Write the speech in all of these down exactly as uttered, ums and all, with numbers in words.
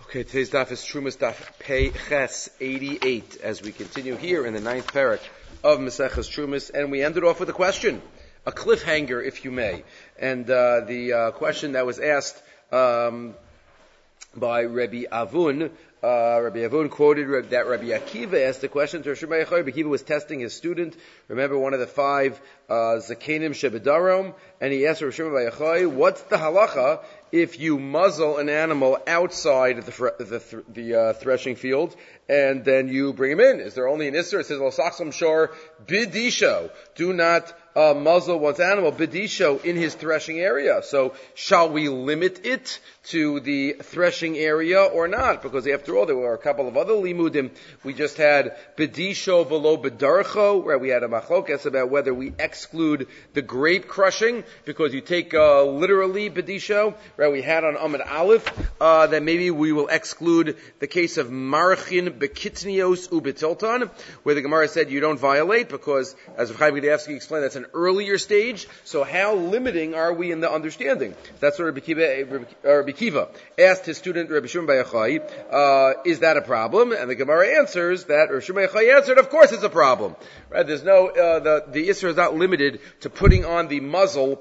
Okay, today's daf is Trumas daf Pei Ches eighty-eight, as we continue here in the ninth parak of Maseches Trumas, and we ended off with a question, a cliffhanger, if you may, and uh, the uh, question that was asked um, by Rabbi Avun. Uh, Rabbi Avun quoted that Rabbi Akiva asked the question to Rosh Hashanah. Rabbi Akiva was testing his student. Remember, one of the five uh, Zakenim Shebedarom, and he asked Rosh Hashanah, what's the halacha if you muzzle an animal outside the thre- the, th- the uh, threshing field, and then you bring him in? Is there only an isser? It says, "Lo saksam shor bidisho." Do not uh, muzzle one's animal bidisho in his threshing area. So, shall we limit it to the threshing area or not? Because after all, there were a couple of other limudim. We just had bidisho below bedarcho, where we had a machlokas about whether we exclude the grape crushing, because you take uh, literally bidisho. Right, we had on Amud Aleph uh, that maybe we will exclude the case of marchin bekitnios ubetilton, where the Gemara said you don't violate because, as Chaim Gudevsky explained, that's an earlier stage. So how limiting are we in the understanding? That's what Rabbi Kiva, Rabbi Kiva asked his student Rabbi Shimon Bar Yochai, uh, is that a problem? And the Gemara answers that Rabbi Shimon Bar Yochai answered, of course it's a problem. Right? There's no uh, the the Isra is not limited to putting on the muzzle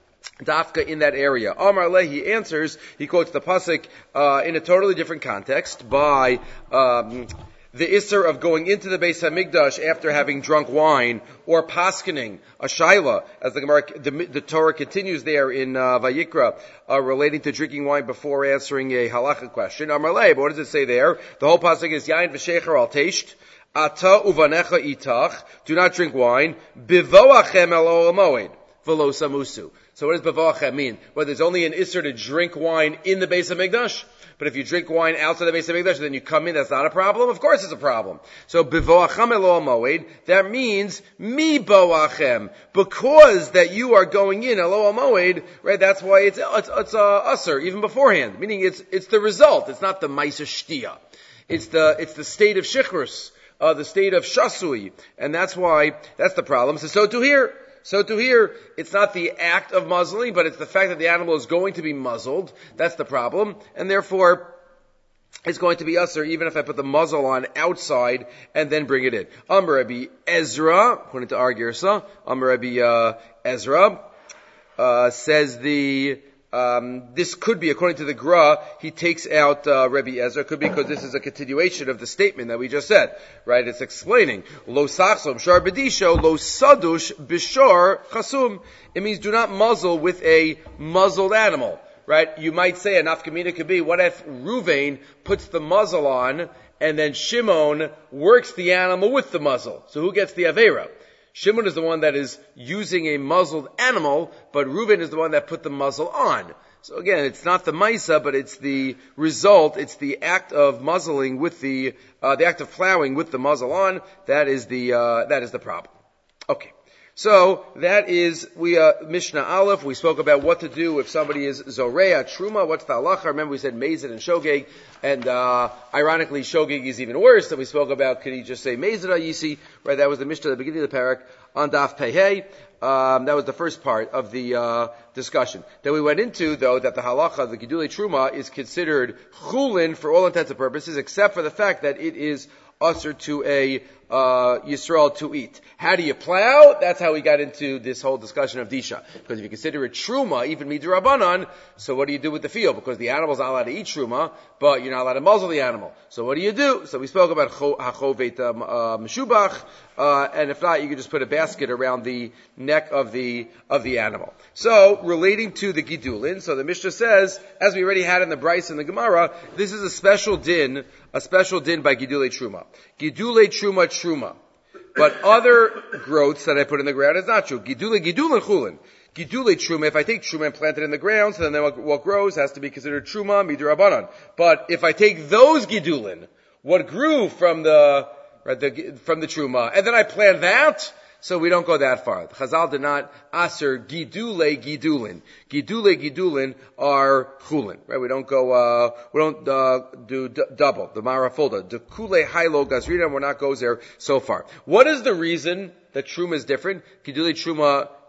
Dafka in that area. Amar Leh, he answers, he quotes the pasuk uh, in a totally different context by um, the Isser of going into the Beis Hamikdash after having drunk wine, or paskening a shaila, as the Gemara, the, the Torah continues there in uh, Vayikra, uh, relating to drinking wine before answering a halacha question. Amar Leh, but what does it say there? The whole pasuk is Yain v'shecher al teisht. Ata uvanecha itach. Do not drink wine. Bivoachem el oel moed. V'lo samusu. So what does bavachem mean? Well, there's only an isser to drink wine in the Beis Hamikdash, but if you drink wine outside the Beis Hamikdash, then you come in, that's not a problem? Of course it's a problem. So bavachem elo moed, that means mi boachem, because that you are going in elo moed, right? That's why it's it's it's uh, usser even beforehand. Meaning it's it's the result. It's not the ma'aser shtia. It's the it's the state of shichrus, uh, the state of shasui, and that's why that's the problem. So so to here. So to here, it's not the act of muzzling, but it's the fact that the animal is going to be muzzled. That's the problem. And therefore, it's going to be usher, even if I put the muzzle on outside and then bring it in. Amar Rabbi Ezra, according to our Girsa, Amar Rabbi uh, Ezra, uh, says the... Um, this could be, according to the Gra, he takes out uh, Rabbi Ezra. Could be because this is a continuation of the statement that we just said, right? It's explaining lo sachsom shar bedisho lo sadush bishar chasum. It means do not muzzle with a muzzled animal, right? You might say a nafkamina could be, what if Ruvain puts the muzzle on and then Shimon works the animal with the muzzle? So who gets the avera? Shimon is the one that is using a muzzled animal, but Reuven is the one that put the muzzle on. So again, it's not the maisa, but it's the result, it's the act of muzzling with the, uh, the act of plowing with the muzzle on, that is the, uh, that is the problem. Okay. So, that is, we, uh, Mishnah Aleph, we spoke about what to do if somebody is Zoreya, Truma, what's the halacha? Remember we said Mezid and Shogeg, and, uh, ironically, Shogeg is even worse, that we spoke about, could he just say Mezid Yisi, right? That was the Mishnah at the beginning of the parak, on Daf Pehei. Um, that was the first part of the, uh, discussion. Then we went into, though, that the halacha, the Gidulei Truma, is considered chulin for all intents and purposes, except for the fact that it is usher to a uh Yisrael to eat. How do you plow? That's how we got into this whole discussion of Disha. Because if you consider it Truma, even Midrabanan, so what do you do with the field? Because the animal's not allowed to eat Truma, but you're not allowed to muzzle the animal. So what do you do? So we spoke about Hachovet Meshubach, uh, and if not, you could just put a basket around the neck of the, of the animal. So, relating to the Gidulin, so the Mishnah says, as we already had in the Bryce and the Gemara, this is a special din, a special din by Gidulei Truma. Gidulei Truma Truma. But other growths that I put in the ground is not true. Gidulei Gidulin Chulin. Gidulei Truma, if I take Truma and plant it in the ground, so then what, what grows has to be considered Truma, Midrabanan. But if I take those Gidulin, what grew from the, right, the, from the Truma, and then I plant that, so we don't go that far. The Chazal did not aser gidule gidulin. Gidule gidulin are chulin, right? We don't go, uh, we don't, uh, do d- double. The marafulda. The kule hailo gazrina, we're not goes there so far. What is the reason that truma is different? Gidule truma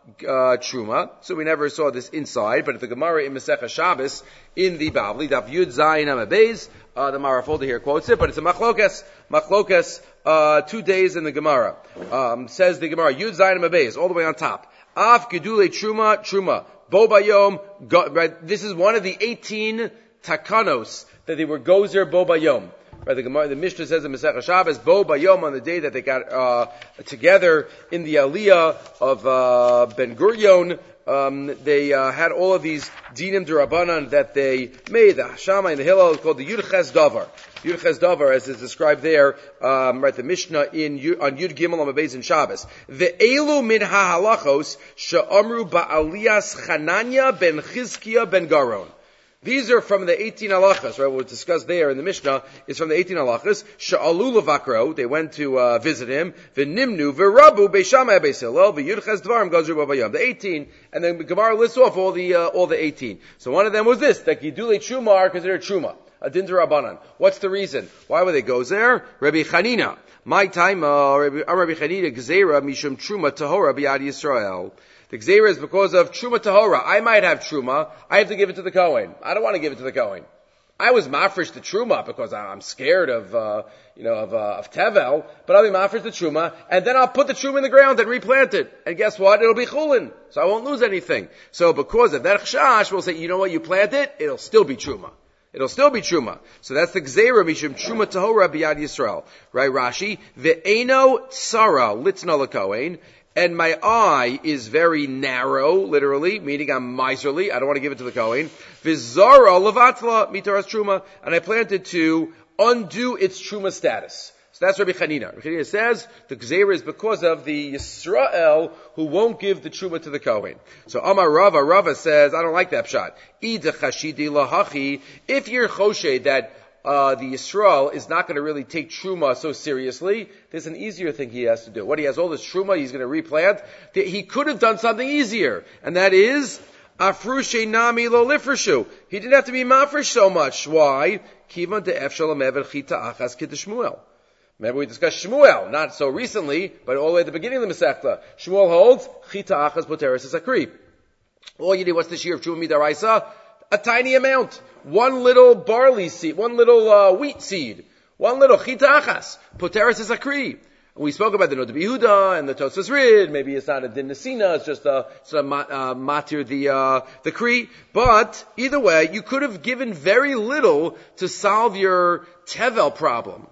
uh, truma. So we never saw this inside, but at the Gemara in Masechah Shabbos, in the Bavli, Daf Yud Zayin Amabez, uh, the Mara folder here quotes it, but it's a machlokas, machlokas, uh, two days in the Gemara. Um, says the Gemara, Yud Zayin Amabez, all the way on top. Af Gedule Truma, Truma. Bo Bayom, go, right, this is one of the eighteen takanos that they were gozer Bo Bayom. Right, the Gemara, the Mishnah says in Masechah Shabbos, Bo Bayom, on the day that they got uh, together in the Aliyah of uh, Ben Gurion, um, they uh, had all of these dinim d'Rabbanan that they made. The Hashama and the Hillel is called the Yud Ches Davar. Yud Ches Davar, as is described there, um, right, the Mishnah in on Yud Gimel on Mabez in Shabbos. Ve'elu min ha'halachos she'amru ba'aliyas Chananya ben Chizkiya ben Garon. These are from the eighteen halachas, right? What was discussed there in the Mishnah is from the eighteen halachas. Sha'alu levakro, they went to uh, visit him. V'nimnu v'rabu be'shamai be'silel v'yudches dvarim gazru b'bayam. The eighteen, and then the Gemara lists off all the uh, all the eighteen. So one of them was this, that Gidulei Truma are considered Truma, a din d'Rabbanan. What's the reason? Why would they go there? Rabbi Chanina, my time, uh, Rabbi Chanina Gzeira mishum Truma tahora b'yad Yisrael. The Gzeira is because of Truma Tahora. I might have Truma. I have to give it to the Kohen. I don't want to give it to the Kohen. I was mafresh the Truma because I'm scared of, uh, you know, of, uh, of Tevel, but I'll be mafresh the Truma, and then I'll put the Truma in the ground and replant it. And guess what? It'll be Chulin. So I won't lose anything. So because of that Chash, we'll say, you know what? You plant it, it'll still be Truma. It'll still be Truma. So that's the Gzeira Mishum Truma Tahora B'Yad Yisrael. Right, Rashi? Ve'eno Tsara Litna LaKohen. And my eye is very narrow, literally, meaning I'm miserly. I don't want to give it to the Kohen. Vizara levatla mitaras truma, and I planted to undo its truma status. So that's Rabbi Chanina. Rabbi Chanina says the gzeira is because of the Yisrael who won't give the truma to the Kohen. So Amar Rava, Rava says, I don't like that pshat. Ida chashidi lahachi. If you're choshed that Uh, the Yisrael is not going to really take Truma so seriously, there's an easier thing he has to do. What, he has all this Truma, he's going to replant? He could have done something easier, and that is, Afrushe Nami Lo Lifreshu. He didn't have to be mafresh so much. Why? Kivan de Efshalom Ever Chita Achas Kid Shmuel. Remember we discussed Shmuel, not so recently, but all the way at the beginning of the Masechta. Shmuel holds, Chita Achas Poteres Sakri. All you need, what's the shear of Truma Midaraisa? A tiny amount. One little barley seed, one little uh, wheat seed, one little chitachas, poteres is akri. We spoke about the Noda B'Yehuda and the Tosfos Rid. Maybe it's not a din nesina, it's just a sort of uh, matir the uh, the kri. But either way, you could have given very little to solve your tevel problem.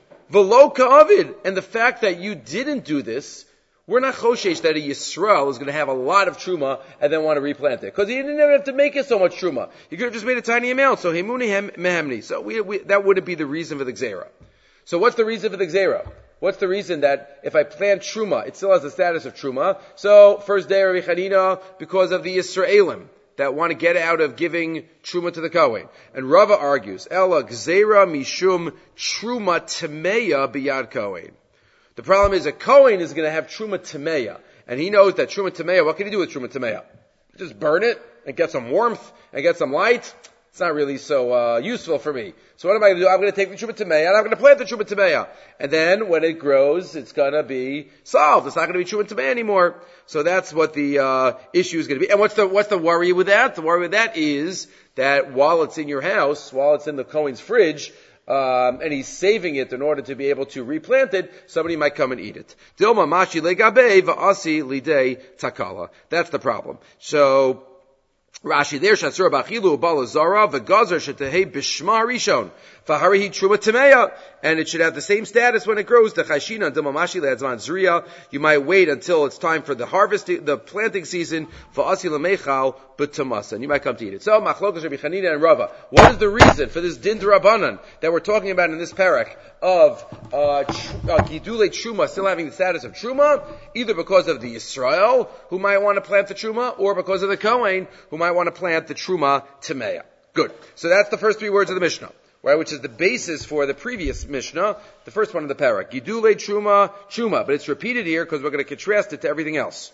V'lo ka'avid, and the fact that you didn't do this, we're not choshesh that a Yisrael is going to have a lot of truma and then want to replant it. Because he didn't even have to make it so much truma. He could have just made a tiny amount. So hemuni mehemni. So we, we, that wouldn't be the reason for the gzeira. So what's the reason for the gzeira? What's the reason that if I plant truma, it still has the status of truma? So first day Rabbi Chanina, because of the Yisraelim that want to get out of giving truma to the Kohen. And Rava argues, Ella gzeira mishum truma temeya biyad Kohen. The problem is a Kohen is going to have Truma Tameya. And he knows that Truma Tameya, what can he do with Truma Tameya? Just burn it and get some warmth and get some light. It's not really so uh, useful for me. So what am I going to do? I'm going to take the Truma Tameya and I'm going to plant the Truma Tameya. And then when it grows, it's going to be solved. It's not going to be Truma Tameya anymore. So that's what the uh, issue is going to be. And what's the what's the worry with that? The worry with that is that while it's in your house, while it's in the Kohen's fridge, Um, and he's saving it in order to be able to replant it, somebody might come and eat it. Dilma mashi legabe va'asi lidei takala. That's the problem. So, Rashi there, Shatzur Bachilu, Balazara, Vagazer, Shetehei, Bishma Rishon, Faharihi Truma Tameya, and it should have the same status when it grows, the Chashina, Dimamashi, Ladzman Zriya. You might wait until it's time for the harvest, the planting season, Va'asi Lamechal, but Tamasa, and you might come to eat it. So, Machlokas Rabbi Chanina and Rava. What is the reason for this Din D'Rabbanan that we're talking about in this parak of, uh, Gidule Truma still having the status of Truma, either because of the Yisrael, who might want to plant the Truma, or because of the Kohen, who might want to plant the Truma Tameya. Good. So that's the first three words of the Mishnah, right? Which is the basis for the previous Mishnah, the first one in the parak. Gidule Truma, Truma. But it's repeated here because we're going to contrast it to everything else.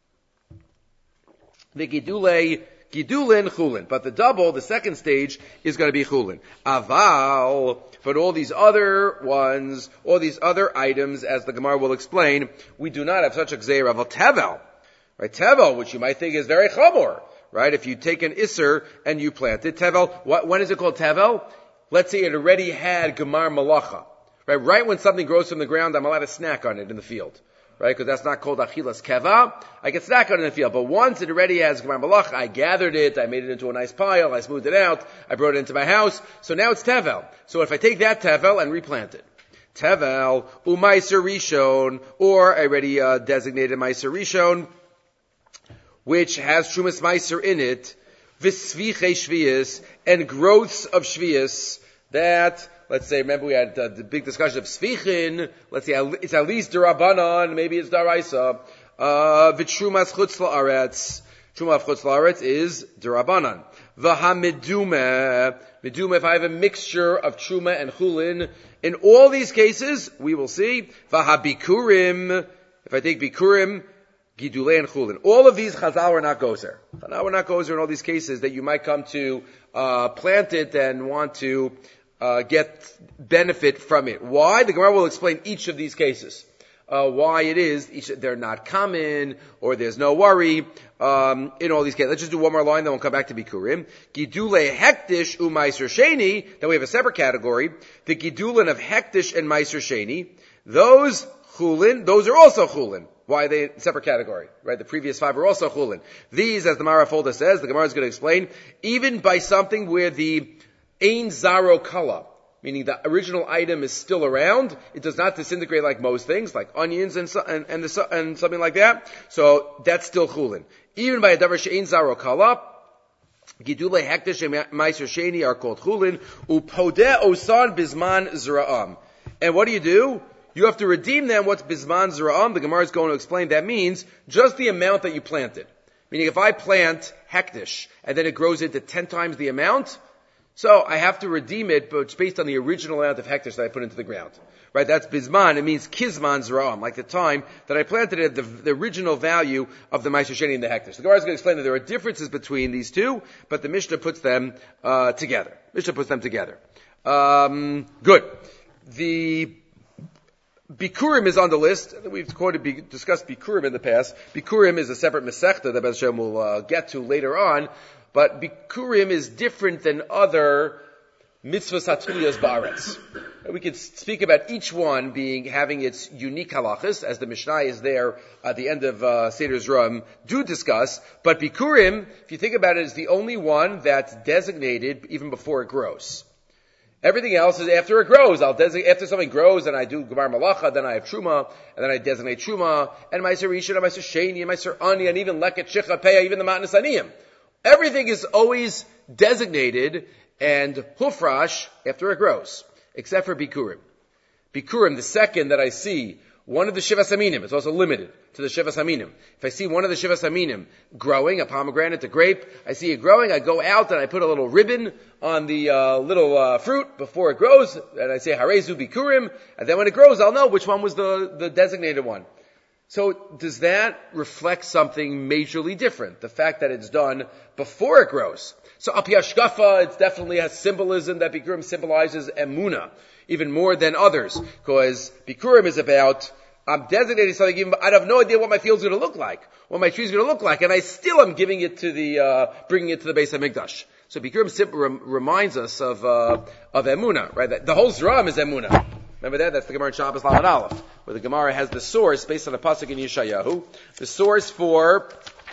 The Gidule, Gidulin, Chulin. But the double, the second stage, is going to be Chulin. Aval, but all these other ones, all these other items, as the Gemara will explain, we do not have such a Gzeira of Tevel. Right? Tevel, which you might think is very chamor, right? If you take an Isser and you plant it, Tevel, what, when is it called Tevel? Let's say it already had Gemar Malacha. Right? Right when something grows from the ground, I'm allowed to snack on it in the field. Right? Because that's not called Achilas Keva. I can snack on it in the field. But once it already has Gemar Malacha, I gathered it, I made it into a nice pile, I smoothed it out, I brought it into my house. So now it's Tevel. So if I take that Tevel and replant it, Tevel, Umaiser Rishon, or I already uh, designated Maiser Rishon, which has Trumas Meiser in it, Visviche Shvius, and growths of Shvius, that, let's say, remember we had uh, the big discussion of Svichin, let's say it's at least Darabanan, maybe it's Daraisa, uh, Vitrumas Chutz La'aretz, Truma of Chutz La'aretz is Darabanan. Vahamidumeh, Midumeh, if I have a mixture of Truma and Chulin, in all these cases, we will see, Vahabikurim, if I take Bikurim, Gidulei and Chulin. All of these Chazal are not gozer. Chazal are not gozer in all these cases that you might come to uh, plant it and want to uh, get benefit from it. Why? The Gemara will explain each of these cases. Uh, why it is each, they're not common or there's no worry um, in all these cases. Let's just do one more line, then we'll come back to Bikurim. Gidulei Hektish u'Maiser Sheni. Then we have a separate category. The Gidulin of Hektish and Maiser Sheni. Those Chulin, those are also Chulin. Why are they in separate category? Right? The previous five are also Chulin. These, as the Mara Folda says, the Gemara is going to explain, even by something where the Ein Zaro Kala, meaning the original item is still around, it does not disintegrate like most things, like onions and and and, the, and something like that. So that's still Chulin. Even by a Davar She'ein Zaro Kala, Gidulei Hektish and Maiser Sheni are called Chulin. Upodeh Osan Bizman Zra'am. And what do you do? You have to redeem them. What's Bizman Zra'am? The Gemara is going to explain that means just the amount that you planted. Meaning if I plant Hektish and then it grows into ten times the amount, so I have to redeem it, but it's based on the original amount of Hektish that I put into the ground. Right? That's Bizman. It means Kizman Zra'am, like the time that I planted it, the, the original value of the Maiser Sheni and the Hektish. The Gemara is going to explain that there are differences between these two, but the Mishnah puts them uh, together. Mishnah puts them together. Um, good. The Bikurim is on the list. We've quoted, discussed Bikurim in the past. Bikurim is a separate Masechta that Bez Hashem will uh, get to later on. But Bikurim is different than other mitzvahs hatuliyos ba'aretz. We could speak about each one being having its unique halachas, as the Mishnah is there at the end of uh, Seder's Rum do discuss. But Bikurim, if you think about it, is the only one that's designated even before it grows. Everything else is after it grows. I'll designate, after something grows and I do Gemar Malacha, then I have Truma, and then I designate Truma, and Maiser Rishon, and Maiser Sheni, and Maiser Ani, and even Leket Shicha Peah, even the Matnas Aniyim. Everything is always designated and hufrash after it grows, except for Bikurim. Bikurim, the second that I see, one of the Shivas Aminim, it's also limited to the Shivas Aminim. If I see one of the Shivas Aminim growing, a pomegranate, a grape, I see it growing, I go out and I put a little ribbon on the uh, little uh, fruit before it grows, and I say Harezu Bikurim, and then when it grows, I'll know which one was the, the designated one. So does that reflect something majorly different? The fact that it's done before it grows. So Al Pi Hashkafa, it definitely has symbolism that Bikurim symbolizes Emunah, even more than others, because Bikurim is about, I'm designating something, even, I have no idea what my field's going to look like, what my tree's going to look like, and I still am giving it to the, uh, bringing it to the Beis HaMikdash. So Bikurim simply rem- reminds us of, uh, of Emunah, right? That the whole Zram is Emunah. Remember that? That's the Gemara in Shabbos Lamed Aleph, where the Gemara has the source based on the pasuk in Yeshayahu, the source for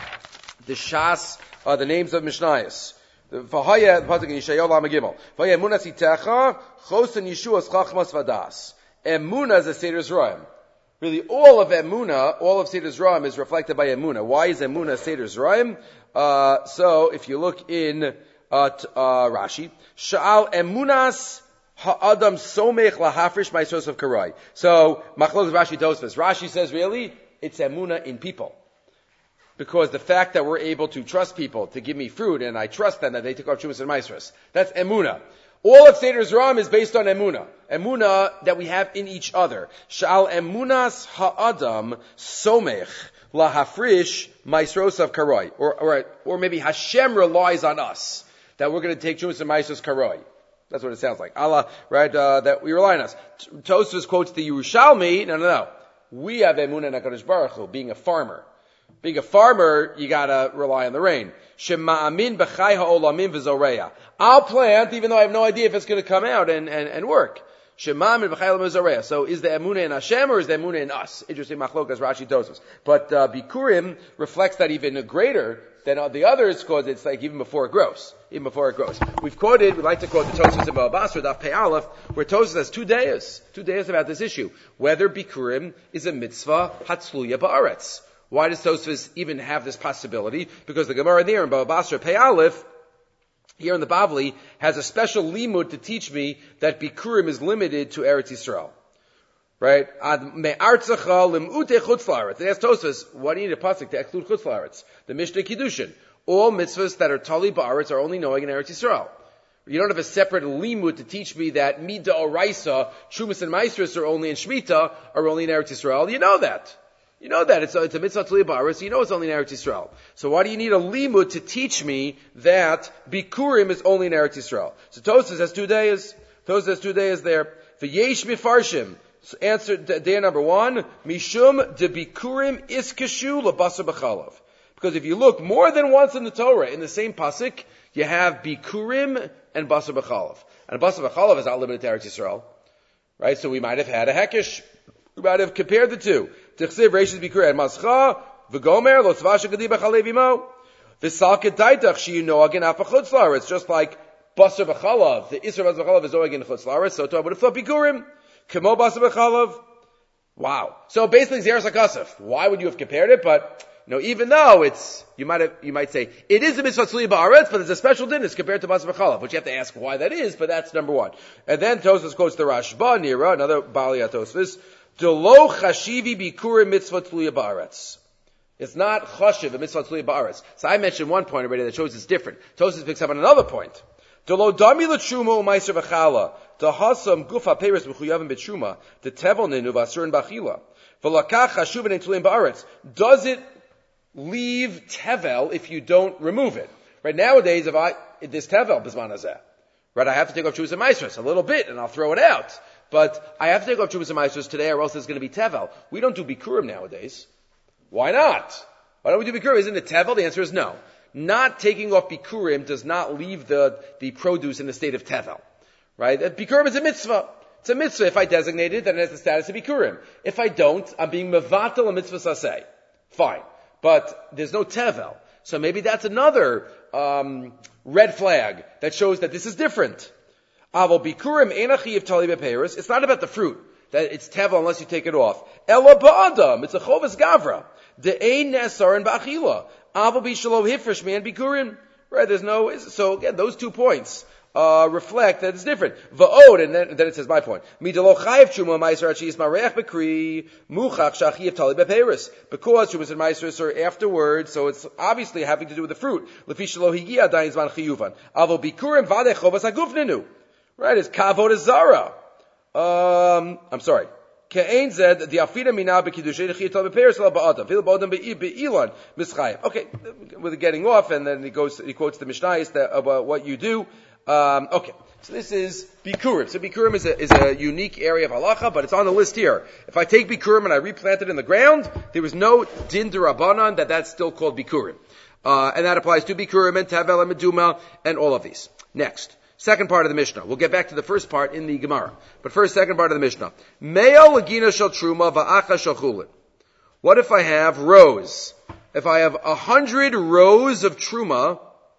the Shas, uh, the names of Mishnayos. The Vahaya, the pasuk in Yeshayahu Lamed Gimel. Vahaya Emunah Sitecha, Chosen Yeshuas Chachmas Vadas. Emunah is a Seder Zraim. Really, all of Emunah, all of Seder Zraim is reflected by Emunah. Why is Emunah Seder Zraim? Uh, so, if you look in uh, t- uh, Rashi, Sha'al Emunas Ha'adam Somech Lahafrish Ma'asos of Karai. So, Machlok Rashi Tosfos. Rashi says, really, it's Emunah in people. Because the fact that we're able to trust people to give me fruit, and I trust them that they took off Shumas and Maasros, that's Emunah. All of Seder Zram is based on Emunah. Emunah that we have in each other. Sha'al Emunas Ha'adam Somech Lahafrish Ma'asos of Karai. Or, or, or maybe Hashem relies on us that we're going to take Shumas and Maasros Karai. That's what it sounds like. Allah, right, uh, that we rely on us. Tosfos quotes the Yerushalmi, no, no, no. We have Emunah in HaKadosh Baruch Hu, being a farmer. Being a farmer, you gotta rely on the rain. Shema'amin b'chai ha'olamim v'zoreya. I'll plant even though I have no idea if it's going to come out and, and, and work. Shema'amin b'chai ha'olamim v'zoreya. So is the emunah in Hashem or is the emunah in us? Interesting machlokas Rashi Tosfos. But uh, Bikurim reflects that even greater than the others, because it's like even before it grows. Even before it grows. We've quoted, we like to quote the Tosfos in Bava Basra, Daf Pei Aleph, where Tosfos has two days, two days about this issue. Whether Bikurim is a mitzvah hatzluya ba'aretz. Why does Tosfos even have this possibility? Because the Gemara there in Bava Basra Pei Aleph, here in the Bavli, has a special limud to teach me that Bikurim is limited to Eretz Yisrael. Right? Ad me'artzacha lim'ute chutz la'aretz. They ask Tosfos, why do you need a pasuk to exclude chutz la'aretz? The Mishnah Kiddushin. All mitzvahs that are tali ba'aretz are only knowing in Eretz Yisrael. You don't have a separate limud to teach me that mida oraisa, Trumas and Maestros are only in Shemitah, are only in Eretz Yisrael. You know that. You know that. It's a, it's a mitzvah tali ba'aretz, so you know it's only in Eretz Yisrael. So why do you need a limud to teach me that Bikurim is only in Eretz Yisrael? So Tosfos has two days. Tosfos has two days there. V'yesh mifarshim. So answer day number one, Mishum de Bikurim iskashu lebasar b'chalav. Because if you look more than once in the Torah, in the same pasuk, you have Bikurim and basar b'chalav. And basar b'chalav is not limited to Eretz Yisrael. Right? So we might have had a hekesh. We might have compared the two. Tichsiv reishis Bikurim mascha, v'gomer, lo tzvasha gedi b'chalev imo. V'salket daitach shiyuno agin afa chutz la'aretz. It's just like basar b'chalav. The Isra basar b'chalav is already in chutz la'aretz. So I would have thought Bikurim. Kemo basar b'chalav. Wow. So basically, Zeres HaKasef. Why would you have compared it? But, you know, even though it's, you might have, you might say, it is a mitzvah tzli ba'aretz, but there's a special din, it's compared to basar b'chalav, which you have to ask why that is, but that's number one. And then Tosfos quotes the Rashba, Nira, another Bali Tosfos, Delo chashivi bikurim mitzvah tzli ba'aretz. It's not chashiv, a mitzvah tzli ba'aretz. So I mentioned one point already that shows it's different. Tosfos picks up on another point. Delo dami l'tshuma u'maiser v'chala. The hasam gufa peres b'chuyavim b'tshuma. The tevelnin uvasur and b'achila. V'lakach chashuvin and tulim ba'aretz. Does it leave tevel if you don't remove it? Right, nowadays, if I, this tevel b'zman hazeh. Right, I have to take off Trumas and Maestros a little bit and I'll throw it out. But I have to take off Trumas and Maestros today or else there's going to be tevel. We don't do bikurim nowadays. Why not? Why don't we do bikurim? Isn't it tevel? The answer is no. Not taking off bikurim does not leave the, the produce in the state of tevel. Right? Bikurim is a mitzvah. It's a mitzvah. If I designate it, then it has the status of bikurim. If I don't, I'm being mevatel a mitzvah saseh. Fine. But there's no tevel. So maybe that's another um, red flag that shows that this is different. Aval bikurim einachi of tali beperis. It's not about the fruit. That it's tevel unless you take it off. Ela ba'adam. It's a chovas gavra. De'ein nesar and ba'achila. Aval b'shalom hifresh man bikurim. Right, there's no, so again, those two points, uh, reflect that it's different. Va'od, and then, then it says my point. Midalo chayiv truma ma'isar achiyis ma'reach b'kri, muchach shachiv tali beperis. Because trumas and ma'isars are afterwards, so it's obviously having to do with the fruit. Lefi shalo higia dayin zman chiyuvan. Aval bikurim vadeh chovas hagufnenu. Right, it's kavod zara. Um, I'm sorry. Ke'ein zed, the afida mina b'kiddushay l'chiyah tal b'peres la ba'adam. V'il ba'adam be'ilan mischayim. Okay, with getting off, and then he goes, he quotes the Mishnayos about what you do. Um, okay. So this is bikurim. So bikurim is a, is a unique area of halacha, but it's on the list here. If I take bikurim and I replant it in the ground, there is no din d'Rabbanan that that's still called bikurim. Uh, and that applies to bikurim and tavel and meduma and all of these. Next. Second part of the Mishnah. We'll get back to the first part in the Gemara. But first, second part of the Mishnah. Meo lagina shel truma va'acha shel chulin. What if I have rows? If I have a hundred rows of truma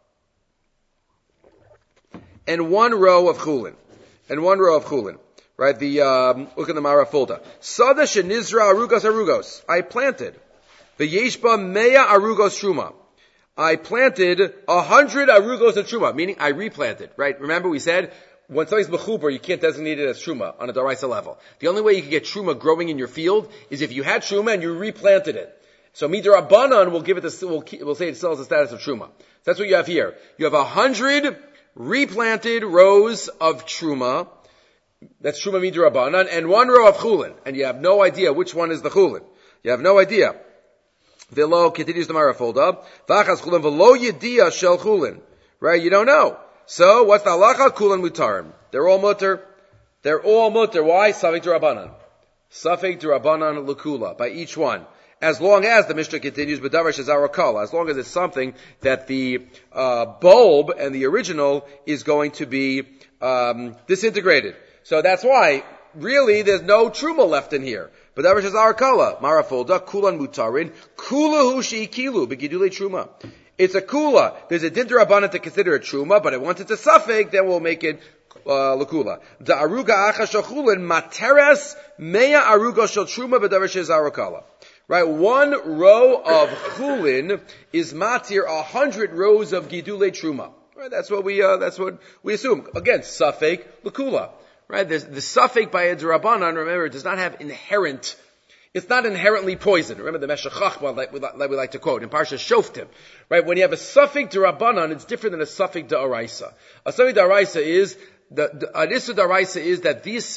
and one row of chulin. And one row of chulin. Right? The, um, look at the Mara Fulda. Sada shenizra arugos arugos. I planted. V'yeshba mea arugos truma. I planted a hundred arugos of truma, meaning I replanted, right? Remember we said, when something's mechuber, you can't designate it as truma on a daraisa level. The only way you can get truma growing in your field is if you had truma and you replanted it. So midrabanan will give it the, will will say it still has the status of truma. That's what you have here. You have a hundred replanted rows of truma. That's truma midrabanan, and one row of chulin, and you have no idea which one is the chulin. You have no idea. Velo continues the Mara folda. V'achas chulin v'lo yediyah shel chulin. Right? You don't know. So what's the halacha? Chulin mutarim. They're all mutar. They're all mutar. Why? Safek d'Rabbanan. Safek d'Rabbanan l'kula by each one. as long as, the Mishnah continues, B'davar shezaro kala, as long as it's something that the uh, bulb and the original is going to be um, disintegrated. So that's why, really, there's no truma left in here. B'davar shezaro kala, marafulda, kulan mutarin, kula hu she'ikilu, b'gidulei truma. It's a kula. There's a din d'Rabbanan to consider it truma, but once it's a suffix, then we'll make it uh, lakula. Da aruga acha shachulin materes mea aruga shel truma b'davar shezaro kala. Right, one row of chulin is matir a hundred rows of gidulei truma. Right, that's what we uh, that's what we assume. Again, suffix lakula. Right, the, the suffix by a d'Rabbanan, remember, does not have inherent. It's not inherently poison. Remember the Meshech Chachma, like we, like we like to quote in Parsha Shoftim. Right, when you have a suffix d'Rabbanan, it's different than a suffix d'Oraisa. A suffix d'Oraisa is the, the an issur d'Oraisa is that these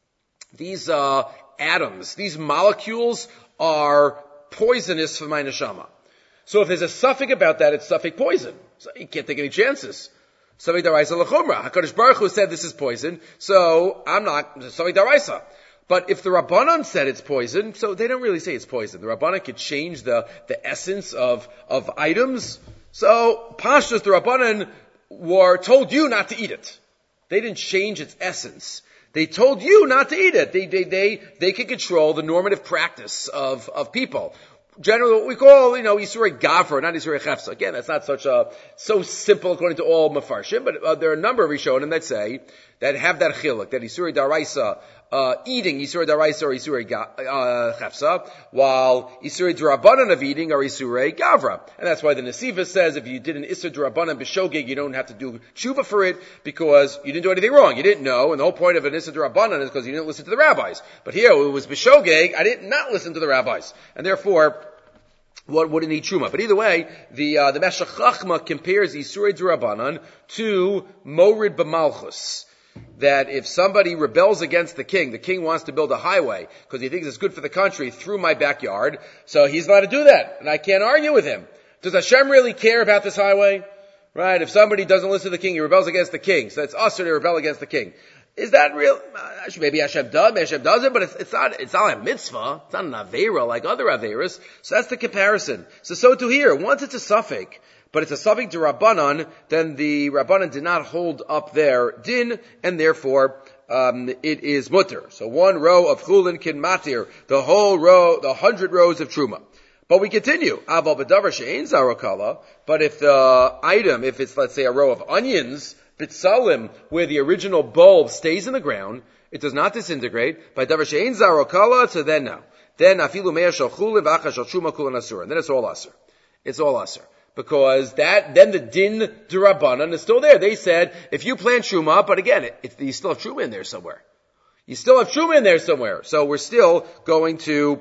these uh, atoms, these molecules, are poisonous for my neshama. So if there's a suffix about that, it's suffix poison. So you can't take any chances. Suffix d'Oraisa l'chumra. HaKadosh Baruch Hu said this is poison, so I'm not suffix d'Oraisa. But if the Rabbanan said it's poison, so they don't really say it's poison. The Rabbanan could change the, the essence of, of items. So, Pashtus, the Rabbanan were told you not to eat it. They didn't change its essence. They told you not to eat it. They, they, they, they can control the normative practice of, of people. Generally, what we call, you know, Yisurei Gavra, not Yisurei Chefsa. Again, that's not such a, so simple according to all Mefarshim, but uh, there are a number of Rishonim that say, that have that chiluk, that Yisurei Daraisa, uh, eating Yisurei Daraisa or Yisurei uh, Chefsa, while Yisurei D'Rabbanan of eating are Yisurei Gavra. And that's why the Nesiva says if you did an Isur D'Rabbanan B'Shogeg, you don't have to do tshuva for it, because you didn't do anything wrong. You didn't know, and the whole point of an Isur D'Rabbanan is because you didn't listen to the rabbis. But here, it was B'Shogeg, I did not listen to the rabbis. And therefore, what wouldn't need truma? But either way, the uh, the Meshech Chachma compares Yisurei D'Rabbanan to Morid B'Malchus. That if somebody rebels against the king, the king wants to build a highway because he thinks it's good for the country through my backyard, so he's allowed to do that, and I can't argue with him. Does Hashem really care about this highway? Right? If somebody doesn't listen to the king, he rebels against the king, so it's us to rebel against the king. Is that real? Maybe Hashem does, maybe Hashem doesn't, but it's, it's not, it's not a mitzvah. It's not an avera like other averas. So that's the comparison. So, so to here, once it's a suffix, but it's a suffix to Rabbanan, then the Rabbanan did not hold up their din, and therefore, um, it is mutter. So one row of chulin kin matir, the whole row, the hundred rows of truma. But we continue. Aval b'davar she'ein zarokala, but if the item, if it's, let's say, a row of onions, Bitzalim, where the original bulb stays in the ground, it does not disintegrate. By davar she'ein zarokala, so then no. Then afilu me'er shel chulin v'acha shel truma kulan asur. And then it's all asur. It's all asur. Because that, then the din d'Rabbanan is still there. They said, if you plant truma, but again, it, it, you still have truma in there somewhere. You still have truma in there somewhere. So we're still going to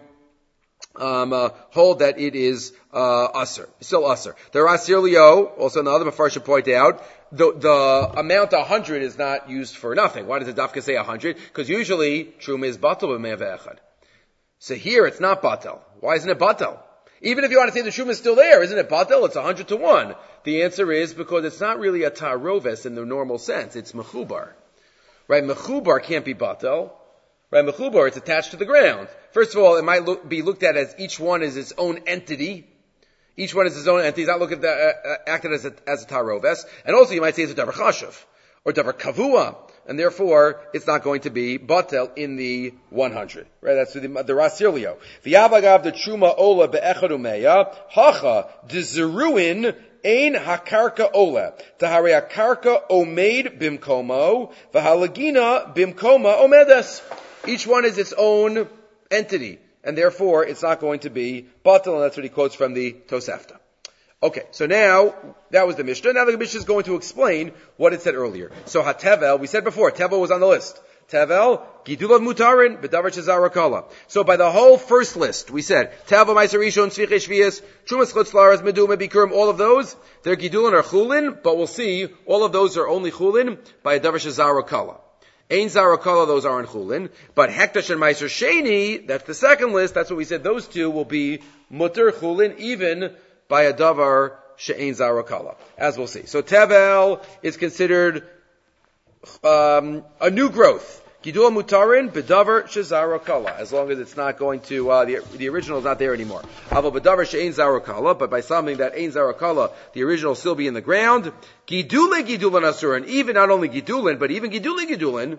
Um, uh, hold that it is uh, usher, still usher. The Rasir Leo, also another Mefarshim point out, the the amount one hundred is not used for nothing. Why does the Dafka say one hundred? Because usually truma is batal b'mei ve'echad. So here it's not batal. Why isn't it batal? Even if you want to say the truma is still there, isn't it batal? It's one hundred to one. The answer is because it's not really a taroves in the normal sense. It's mechubar, right? Mechubar can't be batal. Right, mechubar, it's attached to the ground. First of all, it might look, be looked at as each one is its own entity. Each one is its own entity. It's not looked at the, uh, acted as a, as a taroves. And also, you might say it's a davar chashav or davar kavua, and therefore it's not going to be batel in the one hundred. Right, that's the the Rasirlio. V'yavagav the truma ola be'echad umeya hacha dezeruin. Ein hakarka ola. Tahari hakarka omed bimkomo. V'halagina bimkoma omedes. Each one is its own entity. And therefore, it's not going to be batal. And that's what he quotes from the Tosefta. Okay, so now, that was the Mishnah. Now the Mishnah is going to explain what it said earlier. So hatevel, we said before, tevel was on the list. Tevel, gidulav mutarin, bedavar shezarakala. So by the whole first list, we said, tevel, meiser rishon, tzviche shvias, trumas chutzlaras, meduma, bikurim, all of those, they're gidulin or chulin, but we'll see, all of those are only chulin by a davar shezarakala. Ein zarakala, those aren't chulin, but hektash and meiser sheni, that's the second list, that's what we said, those two will be mutter chulin, even by a davar she'ein zarakala, as we'll see. So tevel is considered Um, a new growth. Gidul mutarin bedavar shezaro kala, as long as it's not going to, uh, the, the original is not there anymore. Ava bedavar she'ein zaro kala, but by something that ein zaro kala, the original will still be in the ground. Gidule gidulin asurin, even not only gidulin, but even gidulin gidulin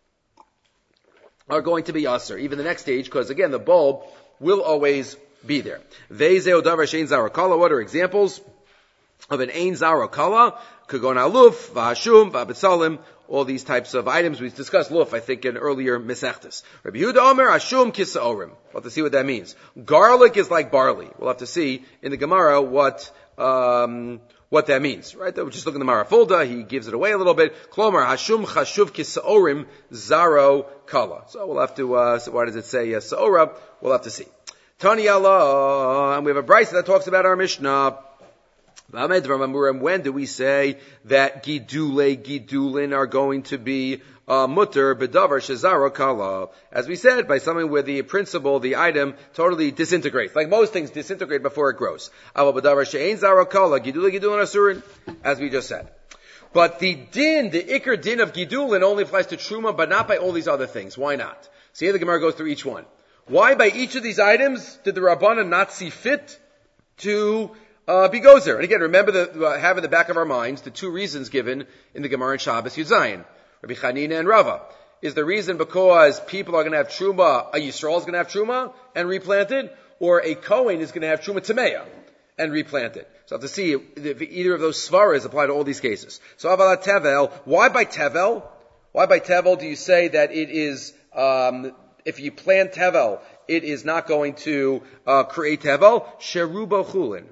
are going to be asur, even the next stage, because again, the bulb will always be there. Ve'zeo davar she'ein zaro kala, what are examples of an ein zaro kala? Kagon aluf, v'hashum, v'abitzalim, all these types of items. We discussed luf, I think, in earlier Mesechtes. Rabbi Yehuda Omer, hashum kisa'orim. We'll have to see what that means. Garlic is like barley. We'll have to see in the Gemara what, um, what that means. Right? We'll just look in the Marafulda. He gives it away a little bit. Klomer, hashum chashuv kisa'orim, zaro kala. So we'll have to, uh, so why does it say uh, sa'ora? We'll have to see. Tani Allah, and we have a brisa that talks about our Mishnah. When do we say that gidule gidulin are going to be uh, mutter bedavar shezaro kala? As we said, by something where the principle, the item, totally disintegrates. Like most things disintegrate before it grows. Aval bedavar she'ein zaro kala gidule gidulin asurin, as we just said. But the din, the ikr din of gidulin only applies to truma, but not by all these other things. Why not? See, here the Gemara goes through each one. Why by each of these items did the Rabbanan not see fit to Uh, be gozer? And again, remember the, uh, have in the back of our minds the two reasons given in the Gemara and Shabbos Yud Zayin, Rabbi Chanina and Rava. Is the reason because people are going to have truma, a Yisrael is going to have truma and replant it, or a Kohen is going to have truma tameya and replant it? So I have to see if either of those svaras apply to all these cases. So Avalat Tevel, why by Tevel? Why by Tevel do you say that it is, um, if you plant Tevel, it is not going to uh, create Tevel? Sheruba Chulin.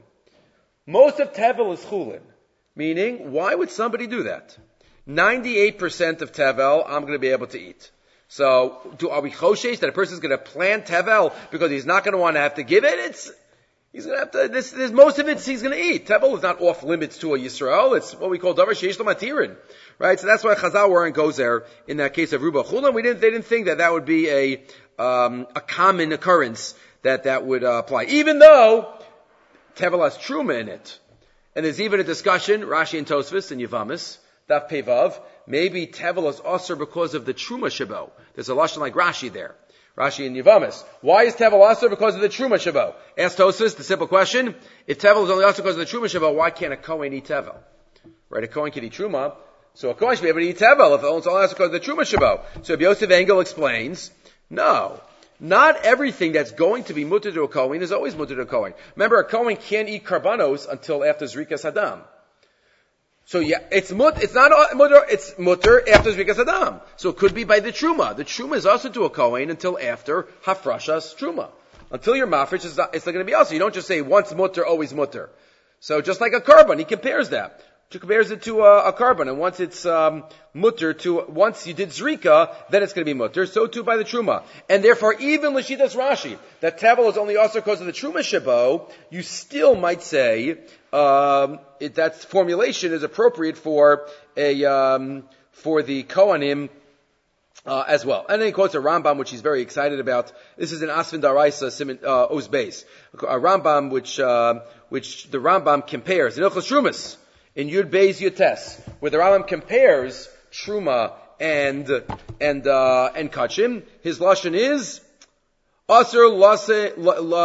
Most of Tevel is chulin, meaning, why would somebody do that? ninety-eight percent of Tevel, I'm going to be able to eat. So, do, are we choshesh that a person's going to plant Tevel because he's not going to want to have to give it? It's, he's going to have to, this, this, most of it he's going to eat. Tevel is not off limits to a Yisrael. It's what we call davar sheish lo matirin. Right? So that's why Chazal weren't gozer in that case of Ruba Chulin. We didn't, they didn't think that that would be a, um, a common occurrence that that would uh, apply. Even though, Tevel has truma in it. And there's even a discussion, Rashi and Tosfos and Yevamis, Daf Pevav, maybe Tevel is also because of the truma shabo. There's a lashon like Rashi there. Rashi and Yevamis. Why is Tevel also because of the truma shabo? Ask Tosfos the simple question, if Tevel is only also because of the truma shabo, why can't a Kohen eat Tevel? Right, a Kohen can eat truma, so a Kohen should be able to eat Tevel if it's only also because of the truma shabo. So Yosef Engel explains, no. Not everything that's going to be mutter to a Kohen is always mutter to a Kohen. Remember, a Kohen can't eat karbanos until after Zrikas Hadam. So yeah, it's mut, it's not mutter, it's mutter after Zrikas Hadam. So it could be by the Truma. The Truma is also to a Kohen until after Hafrashas Truma. Until your mafresh is not, it's not going to be also. You don't just say once mutter, always mutter. So just like a carbon, he compares that. He compares it to a, a carbon, and once it's um, mutter to once you did zrika, then it's going to be mutter. So too by the truma, and therefore even l'shitas Rashi that Tevel is only also because of the truma shabo. You still might say um, it, that formulation is appropriate for a um, for the Kohanim uh, as well. And then he quotes a Rambam, which he's very excited about. This is an Asvin Daraisa uh, Oz Beis, a Rambam which uh, which the Rambam compares in Ilchos Trumas. In Yud Beis Yutes, where the Rambam compares Truma and, and, uh, and Kachim, his lashon is, Aser lahen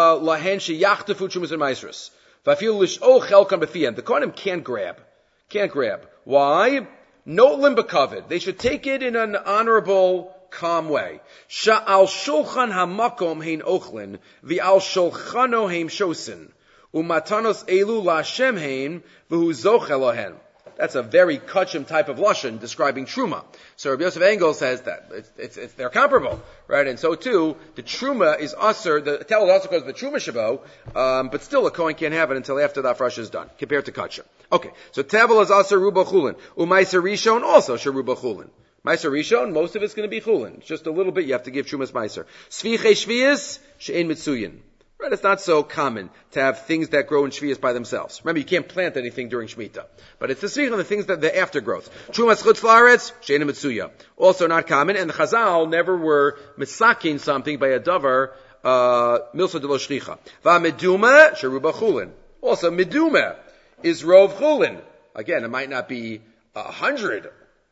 sheyachtafu Trumas and Maisrus. Vafil lish'o chelkan b'fiyan. The Kohanim can't grab. Can't grab. Why? No limba covered. They should take it in an honorable, calm way. Sha'al shulchan hamakom hein ochlin, v'al shulchano hein shosin. Umatanos elu la'Hashem hein v'hu zoch Elohen. That's a very kachim type of lashon describing truma. So Rabbi Yosef Engel says that it's, it's, it's, they're comparable, right? And so too, the truma is usher. The Tevel also goes to the truma shabo, um, but still a Kohen can't have it until after the afresh is done, compared to kachim. Okay, so Tevel is usher ruba chulin. U'maiser rishon also sharuba chulin. Maiser rishon, most of it's going to be chulin. Just a little bit you have to give trumas maiser. Sviche shvius she'ein mitzuyin. Right, it's not so common to have things that grow in Shvi'as by themselves. Remember, you can't plant anything during Shemitah. But it's the Svi'as on the things that the aftergrowth. Trumas chutz la'aretz, she'ena mitzuya. Also not common, and the Chazal never were misakin something by a davar, uh, milsa de lo shlicha. Va meduma, sheruba chulin. Also, meduma is rov chulin. Again, it might not be a hundred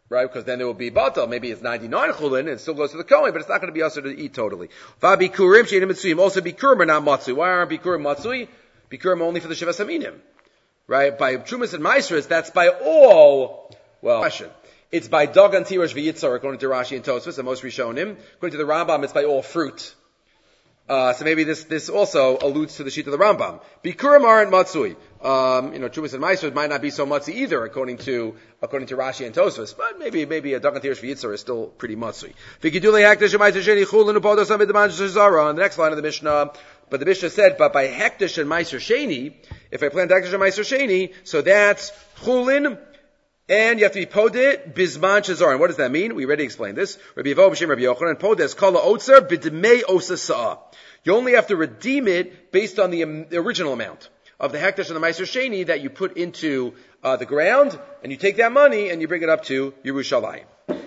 right? Because then there will be batal. Maybe it's ninety-nine chulin and it still goes to the Kohen, but it's not going to be usher to eat totally. V'abikurim she'enim mitzuyim. Also bikurim are not matzui. Why aren't bikurim matzui? Bikurim only for the Shivas Aminim. Right? By Trumas and Maasros, that's by all, well, question. It's by Dagan, Tirosh, V'yitzar, according to Rashi and Tosfos, and most Rishonim. According to the Rambam, it's by all fruit. Uh, so maybe this, this also alludes to the sheet of the Rambam. Bikurim aren't matzui. Um, you know, Trumas and Maasros might not be so matzui either, according to, according to Rashi and Tosfos, but maybe, maybe a Dagan, Tirosh, V'yitzar is still pretty matzui. V'gidulei hakdash Meiser Sheni chulin upodos amid the Zara, on the next line of the Mishnah. But the Mishnah said, but by hektish and Meiser Sheni, if I plant hektish and Meiser Sheni, so that's chulin, and you have to be podeh bizman shazar. And what does that mean? We already explained this. Rabbi Yevo b'shem Rabbi Yochanan, podeh kala otzer b'dmei osa sa'a. You only have to redeem it based on the, um, the original amount of the hektish and the Meiser Sheni that you put into uh, the ground, and you take that money and you bring it up to Yerushalayim.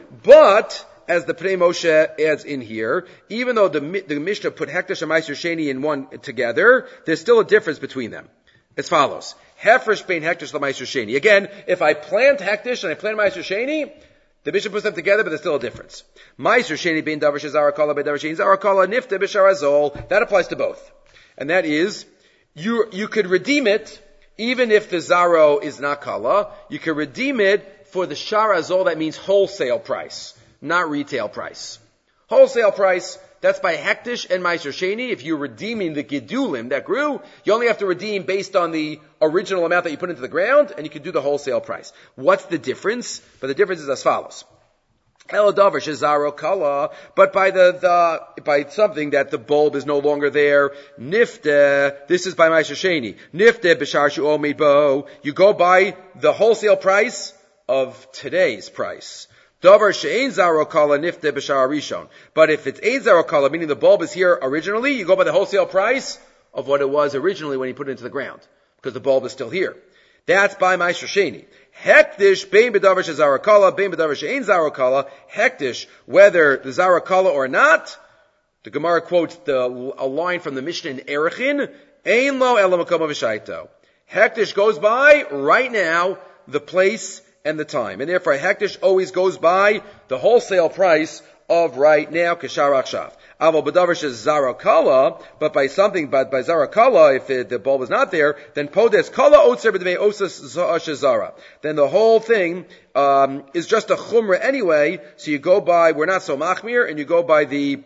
But as the Pnei Moshe adds in here, even though the, the Mishnah put hektish and Meiser Sheni in one together, there's still a difference between them. As follows. Hefresh bein hektish la Meiser Sheni. Again, if I plant hektish and I plant Meiser Sheni, the Mishnah puts them together, but there's still a difference. Meiser Sheni bein davar shezara kala bein davar sheni zara kala nifta b'shar azol. That applies to both. And that is, you, you could redeem it, even if the zaro is not kala, you could redeem it for the shar azol, that means wholesale price. Not retail price. Wholesale price, that's by hektish and Meiser Sheni. If you're redeeming the gedulim that grew, you only have to redeem based on the original amount that you put into the ground, and you can do the wholesale price. What's the difference? But the difference is as follows. Elodavar shezaro kala, but by the, the, by something that the bulb is no longer there, nifte, this is by Meiser Sheni, nifte b'shar shu'o midbo, you go by the wholesale price of today's price. Davar she'ein zaro kala nifte b'shar rishon. But if it's ein zaro kala, meaning the bulb is here originally, you go by the wholesale price of what it was originally when you put it into the ground, because the bulb is still here. That's by Meiser Sheni. Hektish bein b'davar she'zaro kala, bein b'davar she'ein zaro kala. Hektish, whether the zaro kala or not, the Gemara quotes the, a line from the Mishnah in Erechin, ein lo ela makom v'shaito. Hektish goes by right now the place and the time. And therefore, hektish always goes by the wholesale price of right now, kashar achshav. Aval b'davar shezara kala, but by something, but by zara kala, if it, the bulb is not there, then podes kala otzer b'dmei osas shezara. Then the whole thing um, is just a chumrah anyway. So you go by, we're not so machmir, and you go by the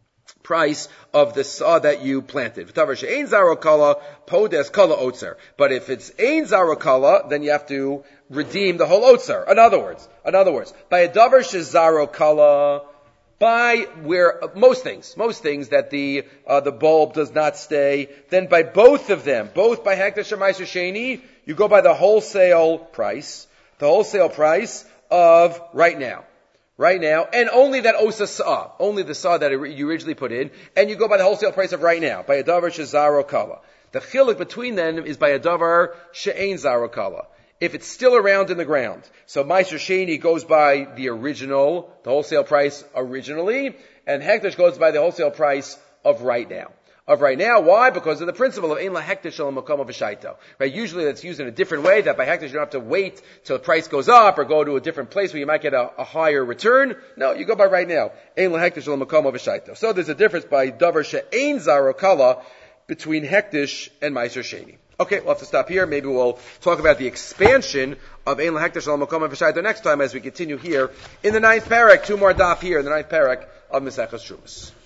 price of the saw that you planted. But if it's ein zaro kala, then you have to redeem the whole otzer. In other words, in other words, by a davar shezaro kala, by where uh, most things, most things that the uh, the bulb does not stay, then by both of them, both by hektish and Meiser Sheni, you go by the wholesale price, the wholesale price of right now. Right now, and only that osa saw, only the saw that you originally put in, and you go by the wholesale price of right now, by a davar shezaro kala. The chiluk between them is by a davar she'ein zaro kala. If it's still around in the ground, so Meiser Sheni goes by the original, the wholesale price originally, and hektish goes by the wholesale price of right now. Of right now, why? Because of the principle of ein la hektish al makom v'shaito. Right? Usually that's used in a different way, that by hektish you don't have to wait till the price goes up or go to a different place where you might get a, a higher return. No, you go by right now. Ein la hektish al makom v'shaito. So there's a difference by davar she'ein zaro kala between hektish and Meiser Sheni. Okay, we'll have to stop here. Maybe we'll talk about the expansion of ein la hektish al makom v'shaito next time as we continue here in the ninth parak. Two more daf here in the ninth parak of Maseches Trumas.